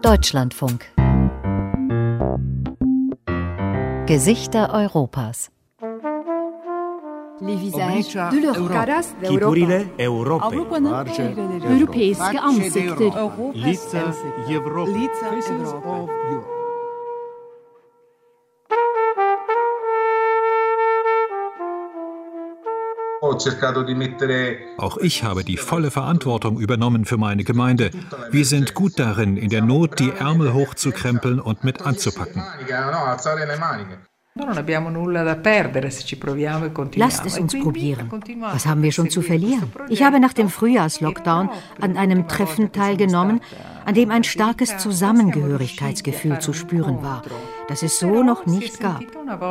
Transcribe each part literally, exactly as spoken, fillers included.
Deutschlandfunk. Gesichter Europas. Les visages de l'Europe. Chipurile Europei. Europeiske ansikter. Lica Evropy. Auch ich habe die volle Verantwortung übernommen für meine Gemeinde. Wir sind gut darin, in der Not die Ärmel hochzukrempeln und mit anzupacken. Lasst es uns probieren. Was haben wir schon zu verlieren? Ich habe nach dem Frühjahrslockdown an einem Treffen teilgenommen, an dem ein starkes Zusammengehörigkeitsgefühl zu spüren war, das es so noch nicht gab.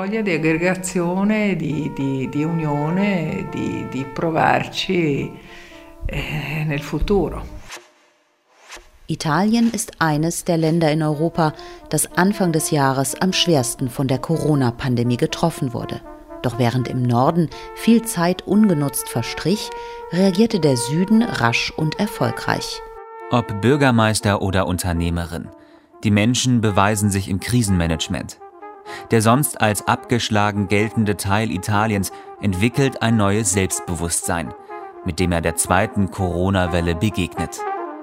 Italien ist eines der Länder in Europa, das Anfang des Jahres am schwersten von der Corona-Pandemie getroffen wurde. Doch während im Norden viel Zeit ungenutzt verstrich, reagierte der Süden rasch und erfolgreich. Ob Bürgermeister oder Unternehmerin, die Menschen beweisen sich im Krisenmanagement. Der sonst als abgeschlagen geltende Teil Italiens entwickelt ein neues Selbstbewusstsein, mit dem er der zweiten Corona-Welle begegnet.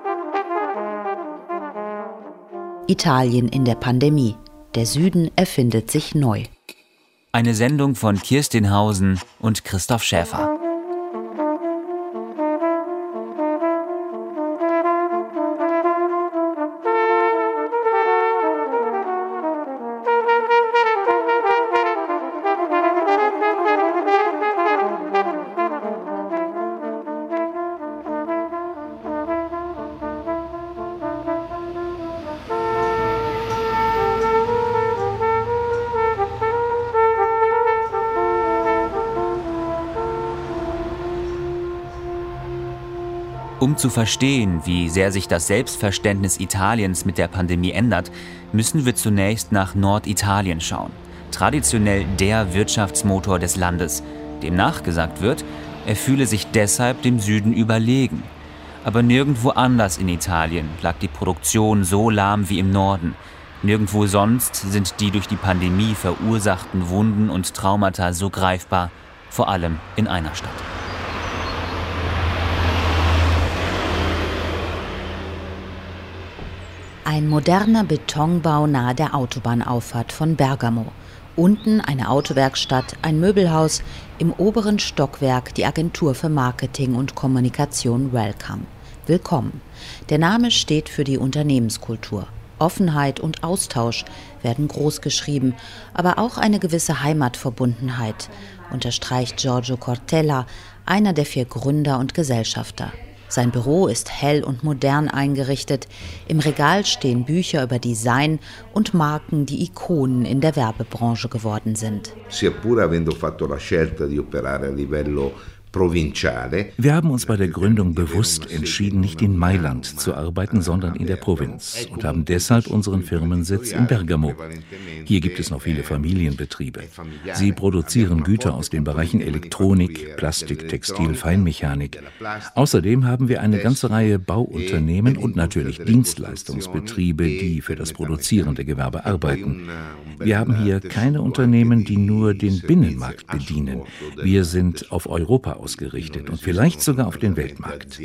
Italien in der Pandemie. Der Süden erfindet sich neu. Eine Sendung von Kirstin Hausen und Christoph Schäfer. Um zu verstehen, wie sehr sich das Selbstverständnis Italiens mit der Pandemie ändert, müssen wir zunächst nach Norditalien schauen. Traditionell der Wirtschaftsmotor des Landes, dem nachgesagt wird, er fühle sich deshalb dem Süden überlegen. Aber nirgendwo anders in Italien lag die Produktion so lahm wie im Norden. Nirgendwo sonst sind die durch die Pandemie verursachten Wunden und Traumata so greifbar, vor allem in einer Stadt. Ein moderner Betonbau nahe der Autobahnauffahrt von Bergamo. Unten eine Autowerkstatt, ein Möbelhaus, im oberen Stockwerk die Agentur für Marketing und Kommunikation Welcome. Willkommen. Der Name steht für die Unternehmenskultur. Offenheit und Austausch werden großgeschrieben, aber auch eine gewisse Heimatverbundenheit, unterstreicht Giorgio Cortella, einer der vier Gründer und Gesellschafter. Sein Büro ist hell und modern eingerichtet. Im Regal stehen Bücher über Design und Marken, die Ikonen in der Werbebranche geworden sind. Sia pur avendo fatto la scelta di operare a livello Wir haben uns bei der Gründung bewusst entschieden, nicht in Mailand zu arbeiten, sondern in der Provinz und haben deshalb unseren Firmensitz in Bergamo. Hier gibt es noch viele Familienbetriebe. Sie produzieren Güter aus den Bereichen Elektronik, Plastik, Textil, Feinmechanik. Außerdem haben wir eine ganze Reihe Bauunternehmen und natürlich Dienstleistungsbetriebe, die für das produzierende Gewerbe arbeiten. Wir haben hier keine Unternehmen, die nur den Binnenmarkt bedienen. Wir sind auf Europa ausgerichtet und vielleicht sogar auf den Weltmarkt.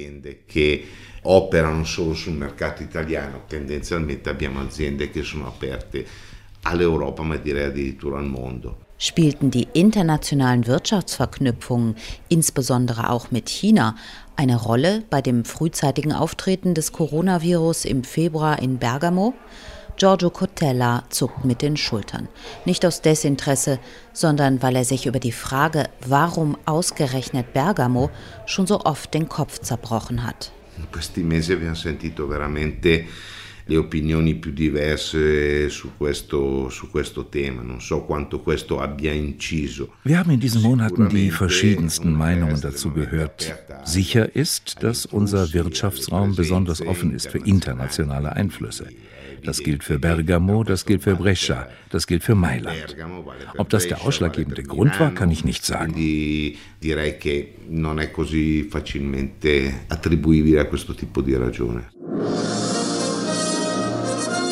Operano solo sul mercato italiano, tendenzialmente abbiamo aziende che sono aperte all'Europa, ma direi addirittura al mondo. Spielten die internationalen Wirtschaftsverknüpfungen, insbesondere auch mit China, eine Rolle bei dem frühzeitigen Auftreten des Coronavirus im Februar in Bergamo? Giorgio Cortella zuckt mit den Schultern. Nicht aus Desinteresse, sondern weil er sich über die Frage, warum ausgerechnet Bergamo, schon so oft den Kopf zerbrochen hat. In questi mesi abbiamo sentito veramente le opinioni più diverse su questo, su questo tema. Non so quanto questo abbia inciso. Wir haben in diesen Monaten die verschiedensten Meinungen dazu gehört. Sicher ist, dass unser Wirtschaftsraum besonders offen ist für internationale Einflüsse. Das gilt für Bergamo, das gilt für Brescia, das gilt für Mailand. Ob das der ausschlaggebende Grund war, kann ich nicht sagen. Direi che non è così facilmente attribuibile a questo tipo di ragione.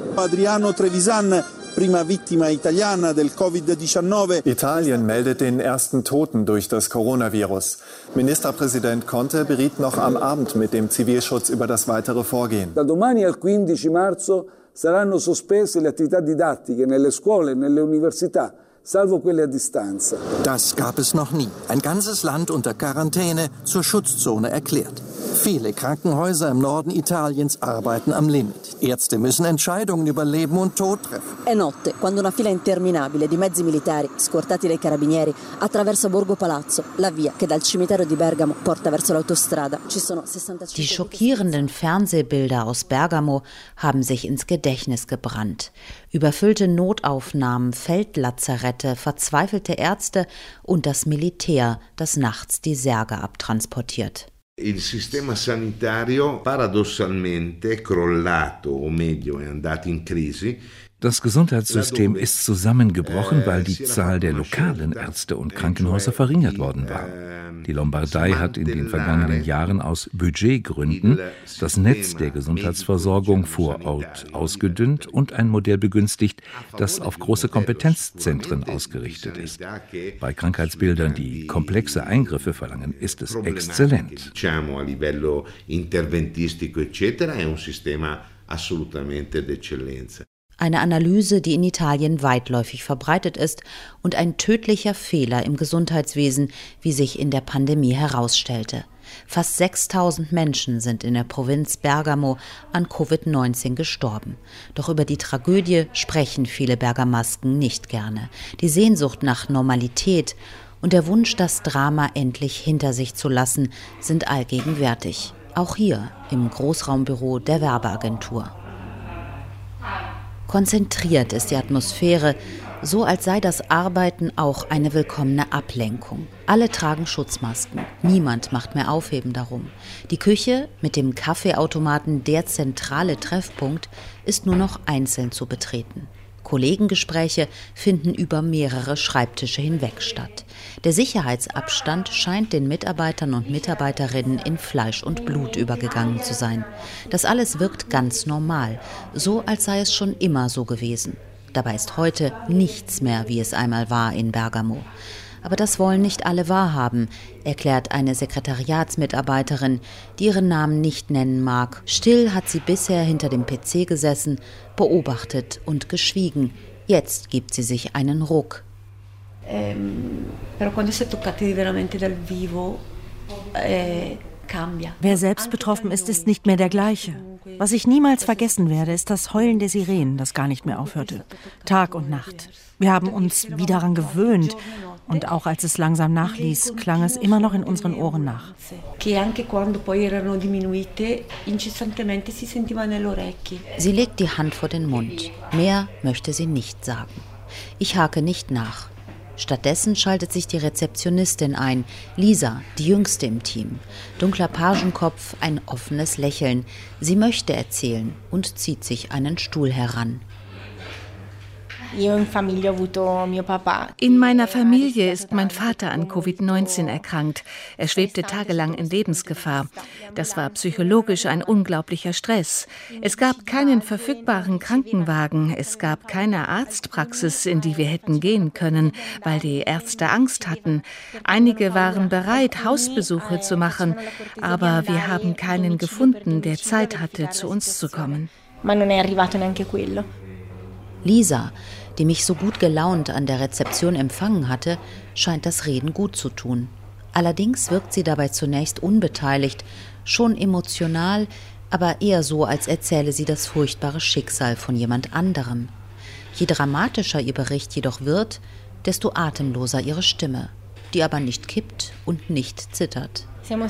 Adriano Trevisan, prima vittima italiana del Covid diciannove. Italien meldet den ersten Toten durch das Coronavirus. Ministerpräsident Conte beriet noch am Abend mit dem Zivilschutz über das weitere Vorgehen. Da domani al quindici marzo saranno sospese le attività didattiche nelle scuole e nelle università. Salvo quelle a distanza. Das gab es noch nie. Ein ganzes Land unter Quarantäne zur Schutzzone erklärt. Viele Krankenhäuser im Norden Italiens arbeiten am Limit. Ärzte müssen Entscheidungen über Leben und Tod treffen. È notte, quando una fila interminabile di mezzi militari, scortati dai carabinieri, attraversa Borgo Palazzo, la via che dal cimitero di Bergamo porta verso l'autostrada. Ci sono sessantacinque. Die schockierenden Fernsehbilder aus Bergamo haben sich ins Gedächtnis gebrannt. Überfüllte Notaufnahmen, Feldlazarette, verzweifelte Ärzte und das Militär, das nachts die Särge abtransportiert. Il sistema sanitario paradossalmente è crollato, o meglio è andato in crisi. Das Gesundheitssystem ist zusammengebrochen, weil die Zahl der lokalen Ärzte und Krankenhäuser verringert worden war. Die Lombardei hat in den vergangenen Jahren aus Budgetgründen das Netz der Gesundheitsversorgung vor Ort ausgedünnt und ein Modell begünstigt, das auf große Kompetenzzentren ausgerichtet ist. Bei Krankheitsbildern, die komplexe Eingriffe verlangen, ist es exzellent. Diciamo a livello interventistico eccetera è un sistema assolutamente d'eccellenza. Eine Analyse, die in Italien weitläufig verbreitet ist und ein tödlicher Fehler im Gesundheitswesen, wie sich in der Pandemie herausstellte. Fast sechstausend Menschen sind in der Provinz Bergamo an Covid neunzehn gestorben. Doch über die Tragödie sprechen viele Bergamasken nicht gerne. Die Sehnsucht nach Normalität und der Wunsch, das Drama endlich hinter sich zu lassen, sind allgegenwärtig. Auch hier im Großraumbüro der Werbeagentur. Konzentriert ist die Atmosphäre, so als sei das Arbeiten auch eine willkommene Ablenkung. Alle tragen Schutzmasken, niemand macht mehr Aufheben darum. Die Küche mit dem Kaffeeautomaten, der zentrale Treffpunkt, ist nur noch einzeln zu betreten. Kollegengespräche finden über mehrere Schreibtische hinweg statt. Der Sicherheitsabstand scheint den Mitarbeitern und Mitarbeiterinnen in Fleisch und Blut übergegangen zu sein. Das alles wirkt ganz normal, so als sei es schon immer so gewesen. Dabei ist heute nichts mehr, wie es einmal war in Bergamo. Aber das wollen nicht alle wahrhaben, erklärt eine Sekretariatsmitarbeiterin, die ihren Namen nicht nennen mag. Still hat sie bisher hinter dem P C gesessen, beobachtet und geschwiegen. Jetzt gibt sie sich einen Ruck. Wer selbst betroffen ist, ist nicht mehr der gleiche. Was ich niemals vergessen werde, ist das Heulen der Sirenen, das gar nicht mehr aufhörte. Tag und Nacht. Wir haben uns wie daran gewöhnt. Und auch als es langsam nachließ, klang es immer noch in unseren Ohren nach. Sie legt die Hand vor den Mund. Mehr möchte sie nicht sagen. Ich hake nicht nach. Stattdessen schaltet sich die Rezeptionistin ein, Lisa, die jüngste im Team. Dunkler Pagenkopf, ein offenes Lächeln. Sie möchte erzählen und zieht sich einen Stuhl heran. In meiner Familie ist mein Vater an Covid neunzehn erkrankt. Er schwebte tagelang in Lebensgefahr. Das war psychologisch ein unglaublicher Stress. Es gab keinen verfügbaren Krankenwagen. Es gab keine Arztpraxis, in die wir hätten gehen können, weil die Ärzte Angst hatten. Einige waren bereit, Hausbesuche zu machen, aber wir haben keinen gefunden, der Zeit hatte, zu uns zu kommen. Lisa, die mich so gut gelaunt an der Rezeption empfangen hatte, scheint das Reden gut zu tun. Allerdings wirkt sie dabei zunächst unbeteiligt, schon emotional, aber eher so, als erzähle sie das furchtbare Schicksal von jemand anderem. Je dramatischer ihr Bericht jedoch wird, desto atemloser ihre Stimme, die aber nicht kippt und nicht zittert.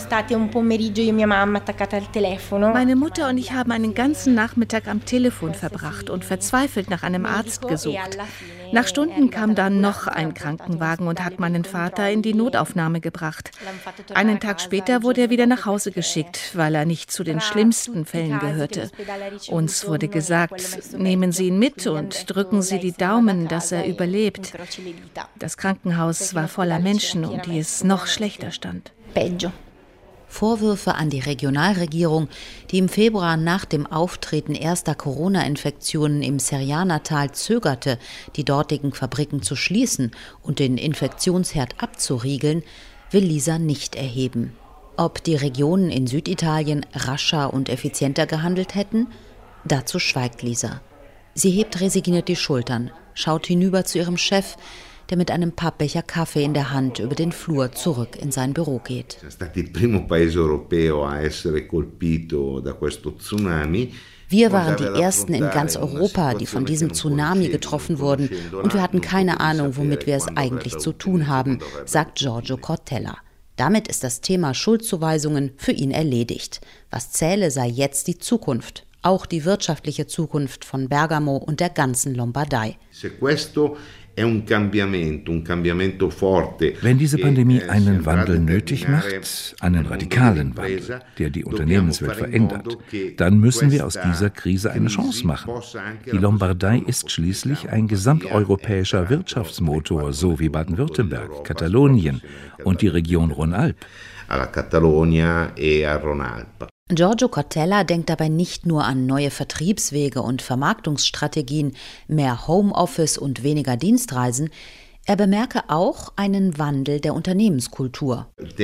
Meine Mutter und ich haben einen ganzen Nachmittag am Telefon verbracht und verzweifelt nach einem Arzt gesucht. Nach Stunden kam dann noch ein Krankenwagen und hat meinen Vater in die Notaufnahme gebracht. Einen Tag später wurde er wieder nach Hause geschickt, weil er nicht zu den schlimmsten Fällen gehörte. Uns wurde gesagt, nehmen Sie ihn mit und drücken Sie die Daumen, dass er überlebt. Das Krankenhaus war voller Menschen, um die es noch schlechter stand. Vorwürfe an die Regionalregierung, die im Februar nach dem Auftreten erster Corona-Infektionen im Seriana-Tal zögerte, die dortigen Fabriken zu schließen und den Infektionsherd abzuriegeln, will Lisa nicht erheben. Ob die Regionen in Süditalien rascher und effizienter gehandelt hätten? Dazu schweigt Lisa. Sie hebt resigniert die Schultern, schaut hinüber zu ihrem Chef, der mit einem Pappbecher Kaffee in der Hand über den Flur zurück in sein Büro geht. Wir waren die Ersten in ganz Europa, die von diesem Tsunami getroffen wurden, und wir hatten keine Ahnung, womit wir es eigentlich zu tun haben, sagt Giorgio Cortella. Damit ist das Thema Schuldzuweisungen für ihn erledigt. Was zähle, sei jetzt die Zukunft, auch die wirtschaftliche Zukunft von Bergamo und der ganzen Lombardei. Wenn diese Pandemie einen Wandel nötig macht, einen radikalen Wandel, der die Unternehmenswelt verändert, dann müssen wir aus dieser Krise eine Chance machen. Die Lombardei ist schließlich ein gesamteuropäischer Wirtschaftsmotor, so wie Baden-Württemberg, Katalonien und die Region Rhône-Alpes. Giorgio Cortella denkt dabei nicht nur an neue Vertriebswege und Vermarktungsstrategien, mehr Homeoffice und weniger Dienstreisen. Er bemerke auch einen Wandel der Unternehmenskultur. Die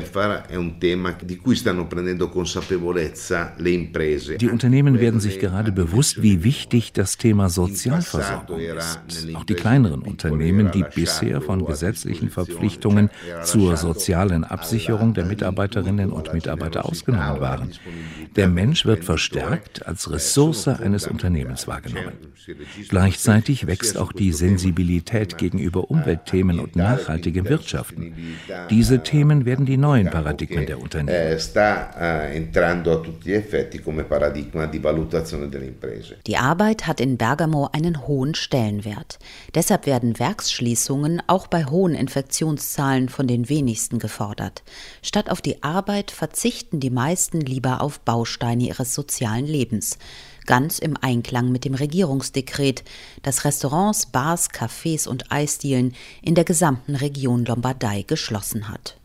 Unternehmen werden sich gerade bewusst, wie wichtig das Thema Sozialversorgung ist. Auch die kleineren Unternehmen, die bisher von gesetzlichen Verpflichtungen zur sozialen Absicherung der Mitarbeiterinnen und Mitarbeiter ausgenommen waren. Der Mensch wird verstärkt als Ressource eines Unternehmens wahrgenommen. Gleichzeitig wächst auch die Sensibilität gegenüber Umweltthemen und nachhaltigem Wirtschaften. Diese Themen werden die neuen Paradigmen der Unternehmen. Die Arbeit hat in Bergamo einen hohen Stellenwert. Deshalb werden Werksschließungen auch bei hohen Infektionszahlen von den wenigsten gefordert. Statt auf die Arbeit verzichten die meisten lieber auf Bausteine ihres sozialen Lebens. Ganz im Einklang mit dem Regierungsdekret, das Restaurants, Bars, Cafés und Eisdielen in der gesamten Region Lombardei geschlossen hat.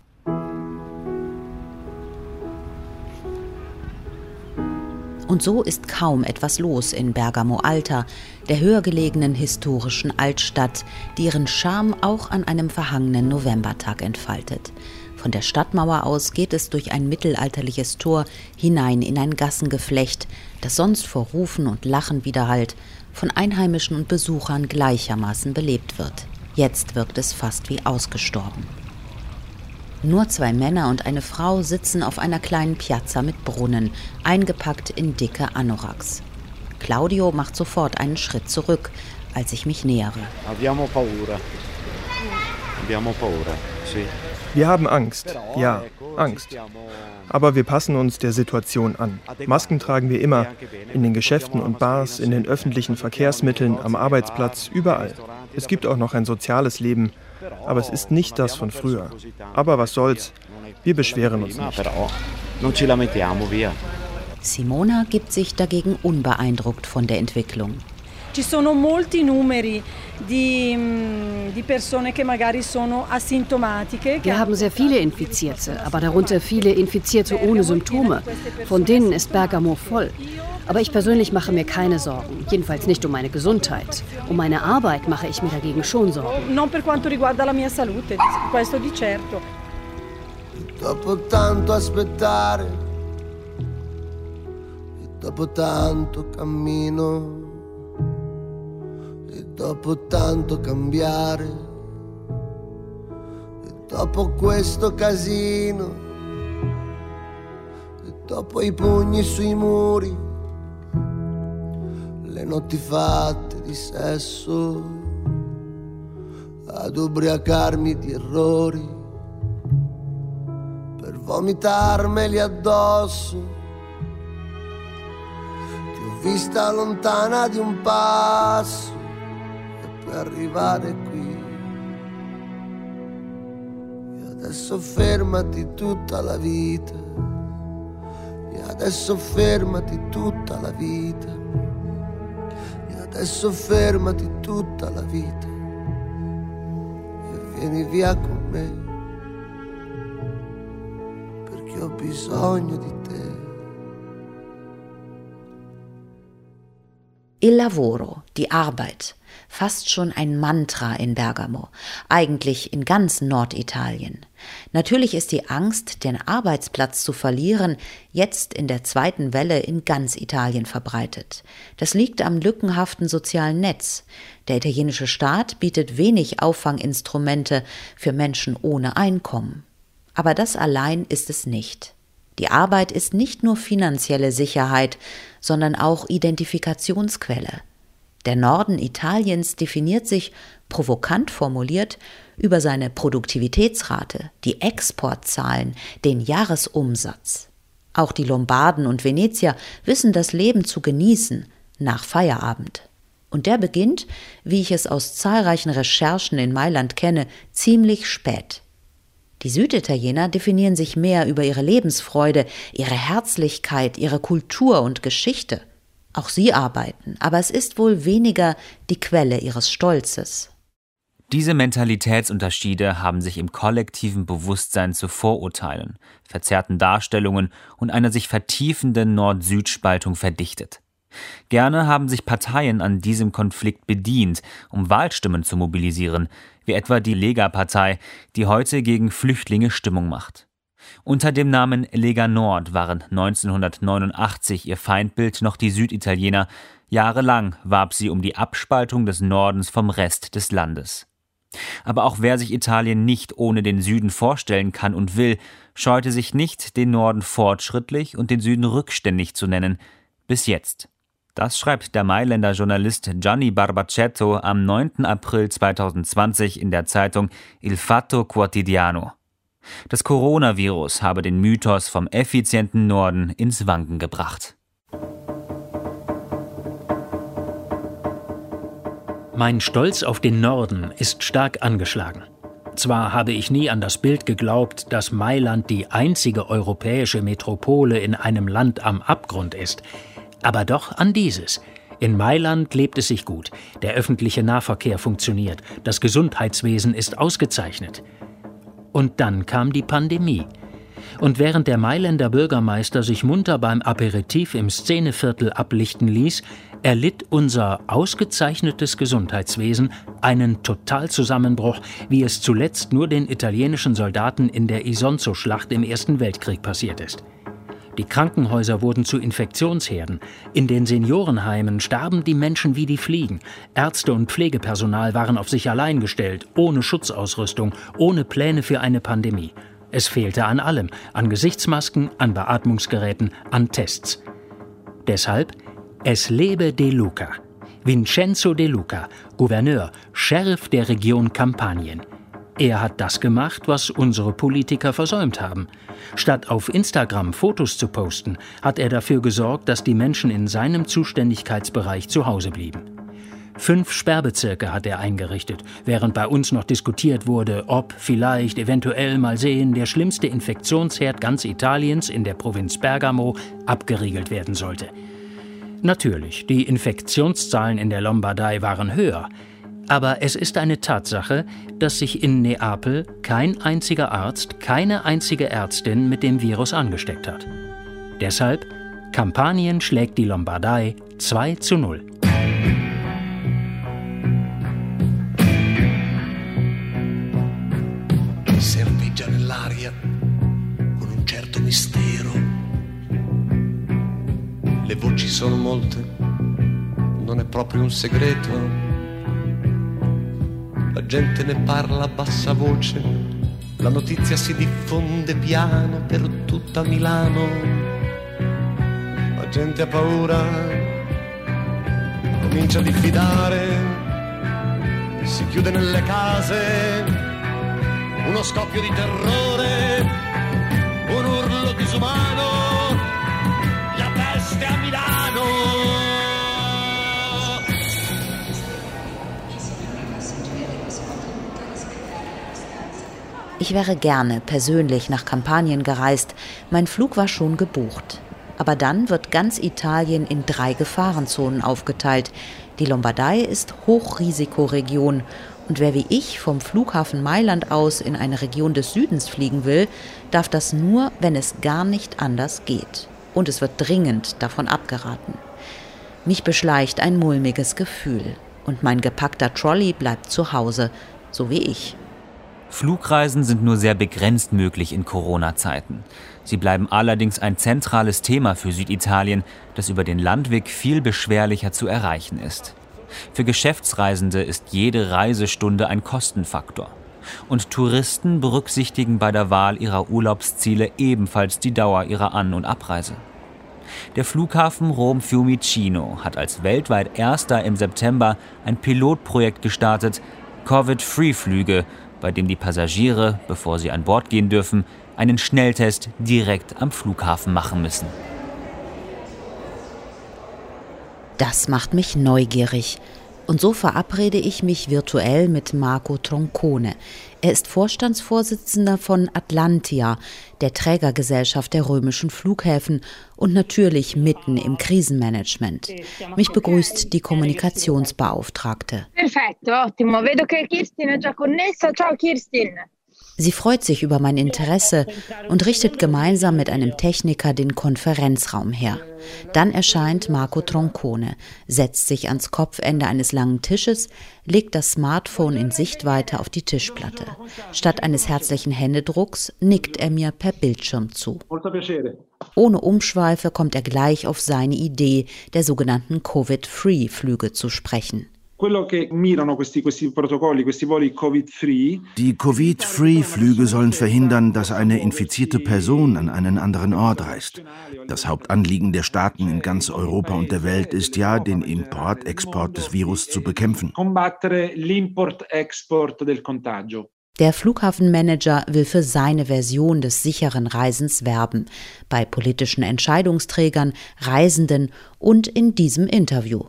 Und so ist kaum etwas los in Bergamo Alta, der höher gelegenen historischen Altstadt, die ihren Charme auch an einem verhangenen Novembertag entfaltet. Von der Stadtmauer aus geht es durch ein mittelalterliches Tor hinein in ein Gassengeflecht, das sonst vor Rufen und Lachen widerhallt, von Einheimischen und Besuchern gleichermaßen belebt wird. Jetzt wirkt es fast wie ausgestorben. Nur zwei Männer und eine Frau sitzen auf einer kleinen Piazza mit Brunnen, eingepackt in dicke Anoraks. Claudio macht sofort einen Schritt zurück, als ich mich nähere. Abbiamo paura. Abbiamo paura, sì. Wir haben Angst, ja, Angst. Aber wir passen uns der Situation an. Masken tragen wir immer, in den Geschäften und Bars, in den öffentlichen Verkehrsmitteln, am Arbeitsplatz, überall. Es gibt auch noch ein soziales Leben, aber es ist nicht das von früher. Aber was soll's, wir beschweren uns nicht. Simona gibt sich dagegen unbeeindruckt von der Entwicklung. Ci sono molti numeri di, di persone che magari sono asintomatiche. Wir haben sehr viele Infizierte, aber darunter viele Infizierte ohne Symptome. Von denen ist Bergamo voll. Aber ich persönlich mache mir keine Sorgen, jedenfalls nicht um meine Gesundheit. Um meine Arbeit mache ich mir dagegen schon Sorgen. Non per quanto riguarda la mia salute, questo di certo. Dopo tanto aspettare, dopo tanto cammino. Dopo tanto cambiare, e dopo questo casino, e dopo i pugni sui muri, le notti fatte di sesso, ad ubriacarmi di errori, per vomitarmeli addosso. Ti ho vista lontana di un passo per arrivare qui, e adesso fermati tutta la vita, e adesso fermati tutta la vita, e adesso fermati tutta la vita, e vieni via con me, perché che ho bisogno di te. Il lavoro, die Arbeit, fast schon ein Mantra in Bergamo, eigentlich in ganz Norditalien. Natürlich ist die Angst, den Arbeitsplatz zu verlieren, jetzt in der zweiten Welle in ganz Italien verbreitet. Das liegt am lückenhaften sozialen Netz. Der italienische Staat bietet wenig Auffanginstrumente für Menschen ohne Einkommen. Aber das allein ist es nicht. Die Arbeit ist nicht nur finanzielle Sicherheit, sondern auch Identifikationsquelle. Der Norden Italiens definiert sich, provokant formuliert, über seine Produktivitätsrate, die Exportzahlen, den Jahresumsatz. Auch die Lombarden und Venezier wissen das Leben zu genießen, nach Feierabend. Und der beginnt, wie ich es aus zahlreichen Recherchen in Mailand kenne, ziemlich spät. Die Süditaliener definieren sich mehr über ihre Lebensfreude, ihre Herzlichkeit, ihre Kultur und Geschichte. Auch sie arbeiten, aber es ist wohl weniger die Quelle ihres Stolzes. Diese Mentalitätsunterschiede haben sich im kollektiven Bewusstsein zu Vorurteilen, verzerrten Darstellungen und einer sich vertiefenden Nord-Süd-Spaltung verdichtet. Gerne haben sich Parteien an diesem Konflikt bedient, um Wahlstimmen zu mobilisieren, wie etwa die Lega-Partei, die heute gegen Flüchtlinge Stimmung macht. Unter dem Namen Lega Nord waren neunzehnhundertneunundachtzig ihr Feindbild noch die Süditaliener. Jahrelang warb sie um die Abspaltung des Nordens vom Rest des Landes. Aber auch wer sich Italien nicht ohne den Süden vorstellen kann und will, scheute sich nicht, den Norden fortschrittlich und den Süden rückständig zu nennen. Bis jetzt. Das schreibt der Mailänder Journalist Gianni Barbacetto am neunten April zweitausendzwanzig in der Zeitung Il Fatto Quotidiano. Das Coronavirus habe den Mythos vom effizienten Norden ins Wanken gebracht. Mein Stolz auf den Norden ist stark angeschlagen. Zwar habe ich nie an das Bild geglaubt, dass Mailand die einzige europäische Metropole in einem Land am Abgrund ist, aber doch an dieses. In Mailand lebt es sich gut, der öffentliche Nahverkehr funktioniert, das Gesundheitswesen ist ausgezeichnet. Und dann kam die Pandemie. Und während der Mailänder Bürgermeister sich munter beim Aperitif im Szeneviertel ablichten ließ, erlitt unser ausgezeichnetes Gesundheitswesen einen Totalzusammenbruch, wie es zuletzt nur den italienischen Soldaten in der Isonzo-Schlacht im Ersten Weltkrieg passiert ist. Die Krankenhäuser wurden zu Infektionsherden. In den Seniorenheimen starben die Menschen wie die Fliegen. Ärzte und Pflegepersonal waren auf sich allein gestellt, ohne Schutzausrüstung, ohne Pläne für eine Pandemie. Es fehlte an allem, an Gesichtsmasken, an Beatmungsgeräten, an Tests. Deshalb, es lebe De Luca. Vincenzo De Luca, Gouverneur, Sheriff der Region Kampanien. Er hat das gemacht, was unsere Politiker versäumt haben. Statt auf Instagram Fotos zu posten, hat er dafür gesorgt, dass die Menschen in seinem Zuständigkeitsbereich zu Hause blieben. Fünf Sperrbezirke hat er eingerichtet, während bei uns noch diskutiert wurde, ob, vielleicht, eventuell, mal sehen, der schlimmste Infektionsherd ganz Italiens in der Provinz Bergamo abgeriegelt werden sollte. Natürlich, die Infektionszahlen in der Lombardei waren höher. Aber es ist eine Tatsache, dass sich in Neapel kein einziger Arzt, keine einzige Ärztin mit dem Virus angesteckt hat. Deshalb, Kampanien schlägt die Lombardei zwei zu null. Serpeggia nell'aria con un certo mistero. Le voci sono molte, non è proprio un segreto. La gente ne parla a bassa voce, la notizia si diffonde piano per tutta Milano. La gente ha paura, comincia a diffidare, si chiude nelle case, uno scoppio di terrore, un urlo disumano, la peste a Milano. Ich wäre gerne persönlich nach Kampanien gereist, mein Flug war schon gebucht. Aber dann wird ganz Italien in drei Gefahrenzonen aufgeteilt. Die Lombardei ist Hochrisikoregion und wer wie ich vom Flughafen Mailand aus in eine Region des Südens fliegen will, darf das nur, wenn es gar nicht anders geht. Und es wird dringend davon abgeraten. Mich beschleicht ein mulmiges Gefühl. Und mein gepackter Trolley bleibt zu Hause, so wie ich. Flugreisen sind nur sehr begrenzt möglich in Corona-Zeiten. Sie bleiben allerdings ein zentrales Thema für Süditalien, das über den Landweg viel beschwerlicher zu erreichen ist. Für Geschäftsreisende ist jede Reisestunde ein Kostenfaktor. Und Touristen berücksichtigen bei der Wahl ihrer Urlaubsziele ebenfalls die Dauer ihrer An- und Abreise. Der Flughafen Rom-Fiumicino hat als weltweit erster im September ein Pilotprojekt gestartet, Covid-Free-Flüge, bei dem die Passagiere, bevor sie an Bord gehen dürfen, einen Schnelltest direkt am Flughafen machen müssen. Das macht mich neugierig. Und so verabrede ich mich virtuell mit Marco Troncone. Er ist Vorstandsvorsitzender von Atlantia, der Trägergesellschaft der römischen Flughäfen und natürlich mitten im Krisenmanagement. Mich begrüßt die Kommunikationsbeauftragte. Perfetto, ottimo. Vedo che Kirstin è già connessa. Ciao Kirstin. Sie freut sich über mein Interesse und richtet gemeinsam mit einem Techniker den Konferenzraum her. Dann erscheint Marco Troncone, setzt sich ans Kopfende eines langen Tisches, legt das Smartphone in Sichtweite auf die Tischplatte. Statt eines herzlichen Händedrucks nickt er mir per Bildschirm zu. Ohne Umschweife kommt er gleich auf seine Idee, der sogenannten Covid-Free-Flüge zu sprechen. Die Covid-Free-Flüge sollen verhindern, dass eine infizierte Person an einen anderen Ort reist. Das Hauptanliegen der Staaten in ganz Europa und der Welt ist ja, den Import-Export des Virus zu bekämpfen. Der Flughafenmanager will für seine Version des sicheren Dieses werben, bei politischen Entscheidungsträgern, Reisenden und in diesem Interview.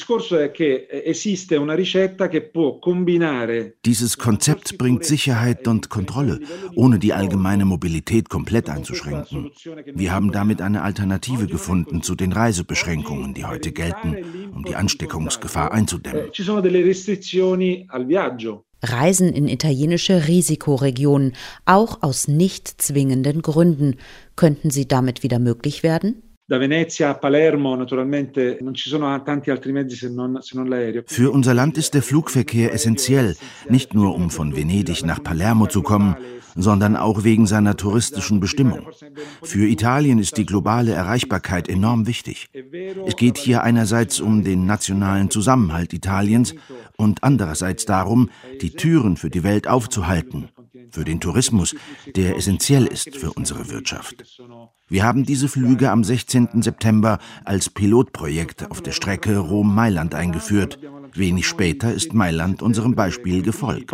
Dieses Konzept bringt Sicherheit und Kontrolle, ohne die allgemeine Mobilität komplett einzuschränken. Wir haben damit eine Alternative gefunden zu den Reisebeschränkungen, die heute gelten, um die Ansteckungsgefahr einzudämmen. Reisen in italienische Risikoregionen, auch aus nicht zwingenden Gründen. Könnten sie damit wieder möglich werden? Für unser Land ist der Flugverkehr essentiell, nicht nur um von Venedig nach Palermo zu kommen, sondern auch wegen seiner touristischen Bestimmung. Für Italien ist die globale Erreichbarkeit enorm wichtig. Es geht hier einerseits um den nationalen Zusammenhalt Italiens und andererseits darum, die Türen für die Welt aufzuhalten, für den Tourismus, der essentiell ist für unsere Wirtschaft. Wir haben diese Flüge am sechzehnten September als Pilotprojekt auf der Strecke Rom-Mailand eingeführt. Wenig später ist Mailand unserem Beispiel gefolgt.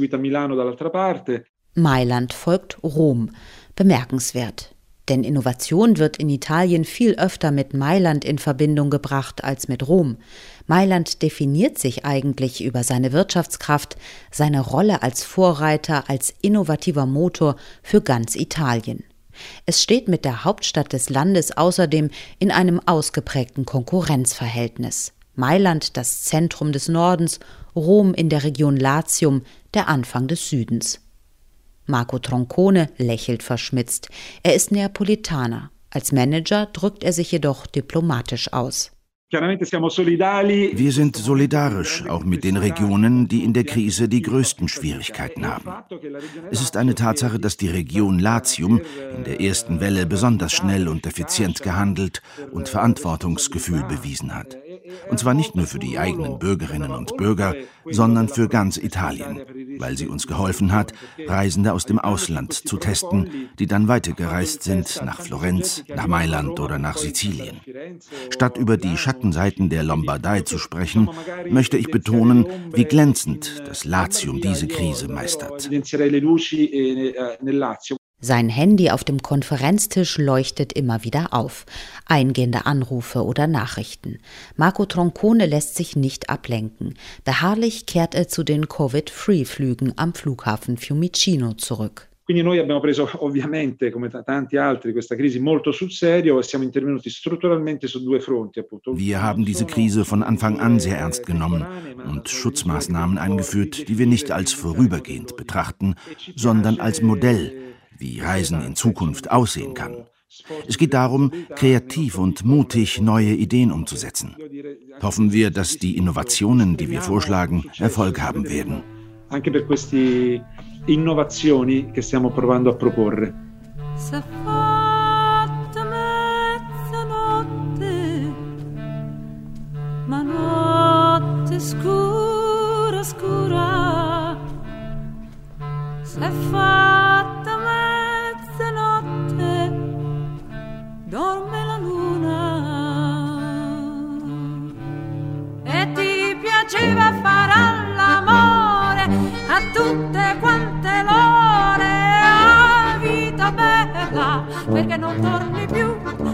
Mailand folgt Rom. Bemerkenswert. Denn Innovation wird in Italien viel öfter mit Mailand in Verbindung gebracht als mit Rom. Mailand definiert sich eigentlich über seine Wirtschaftskraft, seine Rolle als Vorreiter, als innovativer Motor für ganz Italien. Es steht mit der Hauptstadt des Landes außerdem in einem ausgeprägten Konkurrenzverhältnis. Mailand das Zentrum des Nordens, Rom in der Region Latium, der Anfang des Südens. Marco Troncone lächelt verschmitzt. Er ist Neapolitaner. Als Manager drückt er sich jedoch diplomatisch aus. Wir sind solidarisch, auch mit den Regionen, die in der Krise die größten Schwierigkeiten haben. Es ist eine Tatsache, dass die Region Latium in der ersten Welle besonders schnell und effizient gehandelt und Verantwortungsgefühl bewiesen hat. Und zwar nicht nur für die eigenen Bürgerinnen und Bürger, sondern für ganz Italien, weil sie uns geholfen hat, Reisende aus dem Ausland zu testen, die dann weitergereist sind nach Florenz, nach Mailand oder nach Sizilien. Statt über die Schattenseiten der Lombardei zu sprechen, möchte ich betonen, wie glänzend das Latium diese Krise meistert. Sein Handy auf dem Konferenztisch leuchtet immer wieder auf. Eingehende Anrufe oder Nachrichten. Marco Troncone lässt sich nicht ablenken. Beharrlich kehrt er zu den Covid-Free-Flügen am Flughafen Fiumicino zurück. Wir haben diese Krise von Anfang an sehr ernst genommen und Schutzmaßnahmen eingeführt, die wir nicht als vorübergehend betrachten, sondern als Modell, wie Reisen in Zukunft aussehen kann. Es geht darum, kreativ und mutig neue Ideen umzusetzen. Hoffen wir, dass die Innovationen, die wir vorschlagen, Erfolg haben werden. Anche per queste innovazioni che stiamo provando a proporre. S'è fatta mezzanotte, ma notte scura, scura. S'è fatta mezzanotte, dorme la luna. E ti piaceva fare all'amore a tutte quante l'ore. Ah, vita bella, perché non torni più.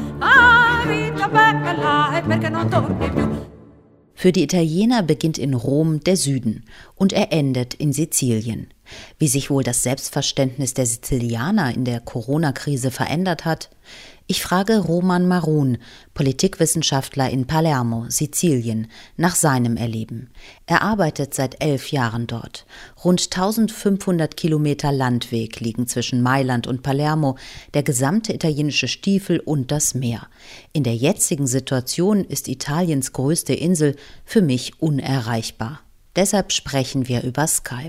Ah, vita bella, e perché non torni più. Für die Italiener beginnt in Rom der Süden und er endet in Sizilien. Wie sich wohl das Selbstverständnis der Sizilianer in der Corona-Krise verändert hat? Ich frage Roman Marun, Politikwissenschaftler in Palermo, Sizilien, nach seinem Erleben. Er arbeitet seit elf Jahren dort. Rund eintausendfünfhundert Kilometer Landweg liegen zwischen Mailand und Palermo, der gesamte italienische Stiefel und das Meer. In der jetzigen Situation ist Italiens größte Insel für mich unerreichbar. Deshalb sprechen wir über Skype.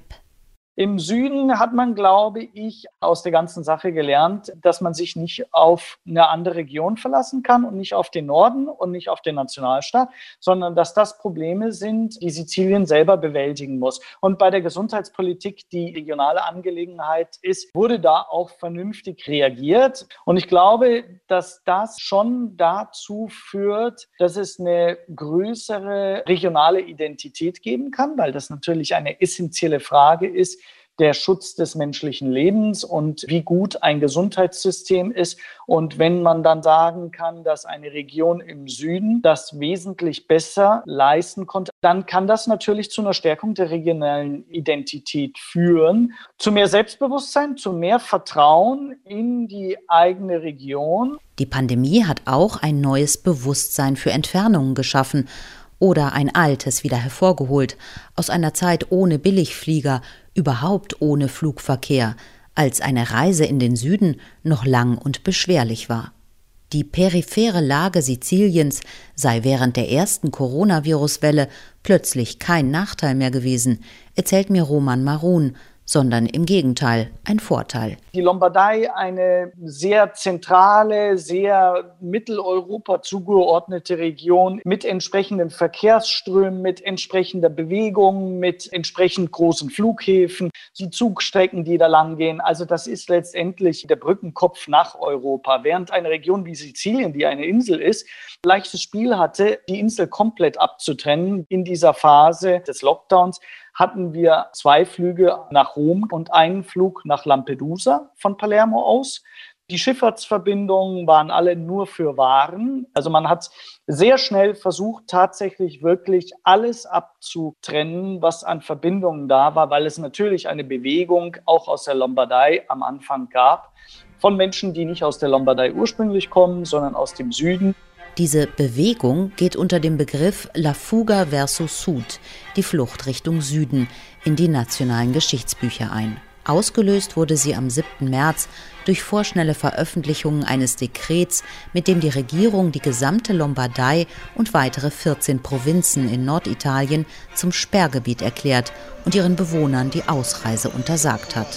Im Süden hat man, glaube ich, aus der ganzen Sache gelernt, dass man sich nicht auf eine andere Region verlassen kann und nicht auf den Norden und nicht auf den Nationalstaat, sondern dass das Probleme sind, die Sizilien selber bewältigen muss. Und bei der Gesundheitspolitik, die regionale Angelegenheit ist, wurde da auch vernünftig reagiert. Und ich glaube, dass das schon dazu führt, dass es eine größere regionale Identität geben kann, weil das natürlich eine essentielle Frage ist, der Schutz des menschlichen Lebens und wie gut ein Gesundheitssystem ist. Und wenn man dann sagen kann, dass eine Region im Süden das wesentlich besser leisten konnte, dann kann das natürlich zu einer Stärkung der regionalen Identität führen, zu mehr Selbstbewusstsein, zu mehr Vertrauen in die eigene Region. Die Pandemie hat auch ein neues Bewusstsein für Entfernungen geschaffen oder ein altes wieder hervorgeholt, aus einer Zeit ohne Billigflieger, überhaupt ohne Flugverkehr, als eine Reise in den Süden noch lang und beschwerlich war. Die periphere Lage Siziliens sei während der ersten Coronavirus-Welle plötzlich kein Nachteil mehr gewesen, erzählt mir Roman Marun, sondern im Gegenteil ein Vorteil. Die Lombardei, eine sehr zentrale, sehr Mitteleuropa zugeordnete Region mit entsprechenden Verkehrsströmen, mit entsprechender Bewegung, mit entsprechend großen Flughäfen, die Zugstrecken, die da lang gehen. Also das ist letztendlich der Brückenkopf nach Europa. Während eine Region wie Sizilien, die eine Insel ist, leichtes Spiel hatte, die Insel komplett abzutrennen in dieser Phase des Lockdowns, hatten wir zwei Flüge nach Rom und einen Flug nach Lampedusa von Palermo aus. Die Schifffahrtsverbindungen waren alle nur für Waren. Also man hat sehr schnell versucht, tatsächlich wirklich alles abzutrennen, was an Verbindungen da war, weil es natürlich eine Bewegung auch aus der Lombardei am Anfang gab, von Menschen, die nicht aus der Lombardei ursprünglich kommen, sondern aus dem Süden. Diese Bewegung geht unter dem Begriff La Fuga verso Sud, die Flucht Richtung Süden, in die nationalen Geschichtsbücher ein. Ausgelöst wurde sie am siebten März durch vorschnelle Veröffentlichungen eines Dekrets, mit dem die Regierung die gesamte Lombardei und weitere vierzehn Provinzen in Norditalien zum Sperrgebiet erklärt und ihren Bewohnern die Ausreise untersagt hat.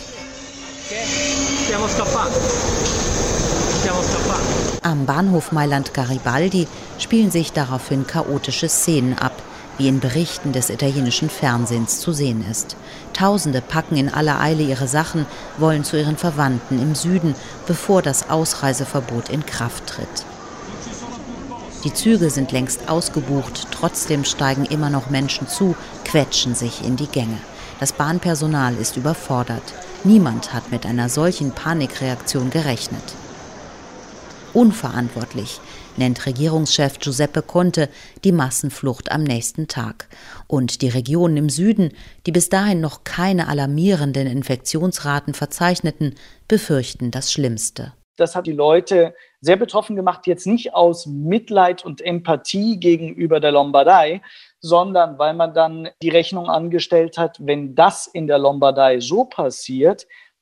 Am Bahnhof Mailand-Garibaldi spielen sich daraufhin chaotische Szenen ab, wie in Berichten des italienischen Fernsehens zu sehen ist. Tausende packen in aller Eile ihre Sachen, wollen zu ihren Verwandten im Süden, bevor das Ausreiseverbot in Kraft tritt. Die Züge sind längst ausgebucht, trotzdem steigen immer noch Menschen zu, quetschen sich in die Gänge. Das Bahnpersonal ist überfordert. Niemand hat mit einer solchen Panikreaktion gerechnet. Unverantwortlich nennt Regierungschef Giuseppe Conte die Massenflucht am nächsten Tag. Und die Regionen im Süden, die bis dahin noch keine alarmierenden Infektionsraten verzeichneten, befürchten das Schlimmste. Das hat die Leute sehr betroffen gemacht, jetzt nicht aus Mitleid und Empathie gegenüber der Lombardei, sondern weil man dann die Rechnung angestellt hat, wenn das in der Lombardei so passiert,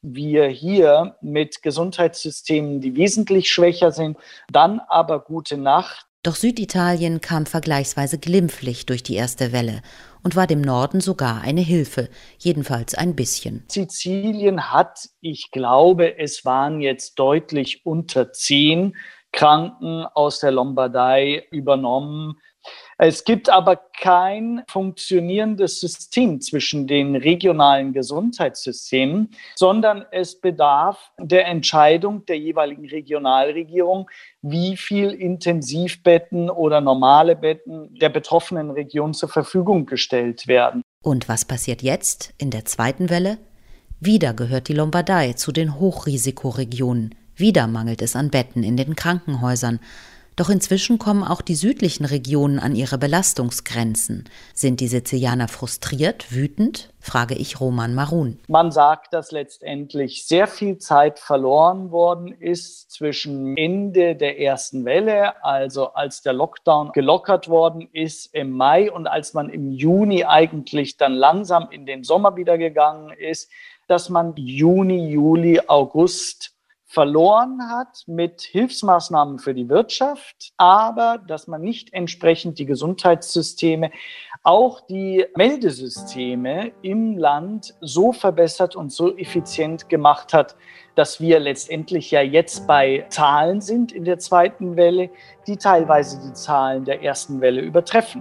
wir hier mit Gesundheitssystemen, die wesentlich schwächer sind, dann aber gute Nacht. Doch Süditalien kam vergleichsweise glimpflich durch die erste Welle und war dem Norden sogar eine Hilfe, jedenfalls ein bisschen. Sizilien hat, ich glaube, es waren jetzt deutlich unter zehn Kranken aus der Lombardei übernommen. Es gibt aber kein funktionierendes System zwischen den regionalen Gesundheitssystemen, sondern es bedarf der Entscheidung der jeweiligen Regionalregierung, wie viel Intensivbetten oder normale Betten der betroffenen Region zur Verfügung gestellt werden. Und was passiert jetzt in der zweiten Welle? Wieder gehört die Lombardei zu den Hochrisikoregionen. Wieder mangelt es an Betten in den Krankenhäusern. Doch inzwischen kommen auch die südlichen Regionen an ihre Belastungsgrenzen. Sind die Sizilianer frustriert, wütend? Frage ich Roman Marun. Man sagt, dass letztendlich sehr viel Zeit verloren worden ist zwischen Ende der ersten Welle, also als der Lockdown gelockert worden ist im Mai und als man im Juni eigentlich dann langsam in den Sommer wieder gegangen ist, dass man Juni, Juli, August verloren hat mit Hilfsmaßnahmen für die Wirtschaft, aber dass man nicht entsprechend die Gesundheitssysteme, auch die Meldesysteme im Land so verbessert und so effizient gemacht hat, dass wir letztendlich ja jetzt bei Zahlen sind in der zweiten Welle, die teilweise die Zahlen der ersten Welle übertreffen.